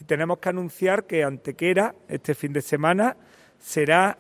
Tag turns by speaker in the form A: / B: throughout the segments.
A: tenemos que anunciar que Antequera, este fin de semana, será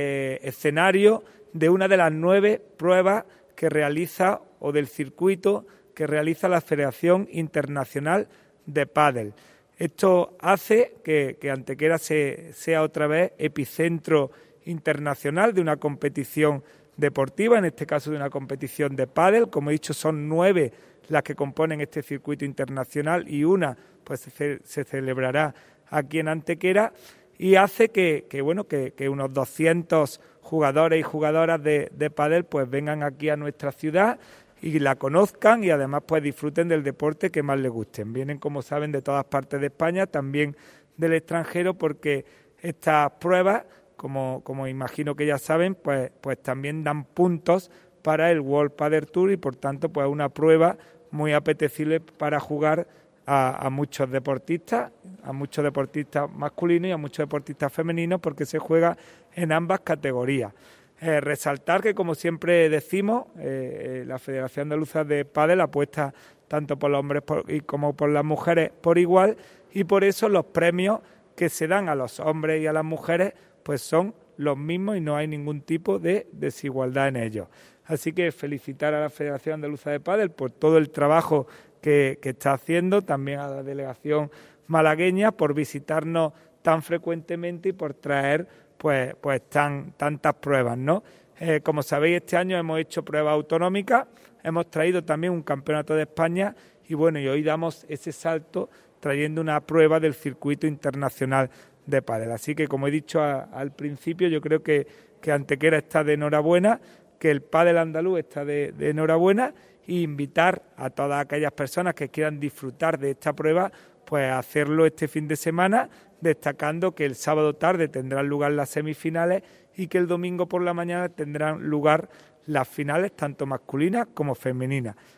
A: escenario de una de las 9 pruebas que realiza, o del circuito que realiza la Federación Internacional de Pádel. Esto hace que Antequera sea otra vez epicentro internacional de una competición deportiva, en este caso de una competición de pádel. Como he dicho, son 9 las que componen este circuito internacional y una pues se celebrará aquí en Antequera, y hace que unos 200 jugadores y jugadoras de pádel pues vengan aquí a nuestra ciudad y la conozcan, y además pues disfruten del deporte que más les gusten. Vienen, como saben, de todas partes de España, también del extranjero, porque estas pruebas, como imagino que ya saben, pues también dan puntos para el World Padel Tour, y por tanto pues una prueba muy apetecible para jugar a muchos deportistas masculinos y a muchos deportistas femeninos, porque se juega en ambas categorías. Resaltar que, como siempre decimos, la Federación Andaluza de Pádel apuesta tanto por los hombres como por las mujeres por igual, y por eso los premios que se dan a los hombres y a las mujeres pues son los mismos y no hay ningún tipo de desigualdad en ellos. Así que felicitar a la Federación Andaluza de Pádel por todo el trabajo que está haciendo, también a la delegación malagueña por visitarnos tan frecuentemente y por traer pues tantas pruebas, ¿no? Como sabéis, este año hemos hecho pruebas autonómicas, hemos traído también un campeonato de España y hoy damos ese salto trayendo una prueba del circuito internacional de pádel. Así que, como he dicho al principio, yo creo que Antequera está de enhorabuena, que el pádel andaluz está de enhorabuena, e invitar a todas aquellas personas que quieran disfrutar de esta prueba pues a hacerlo este fin de semana, destacando que el sábado tarde tendrán lugar las semifinales y que el domingo por la mañana tendrán lugar las finales, tanto masculinas como femeninas.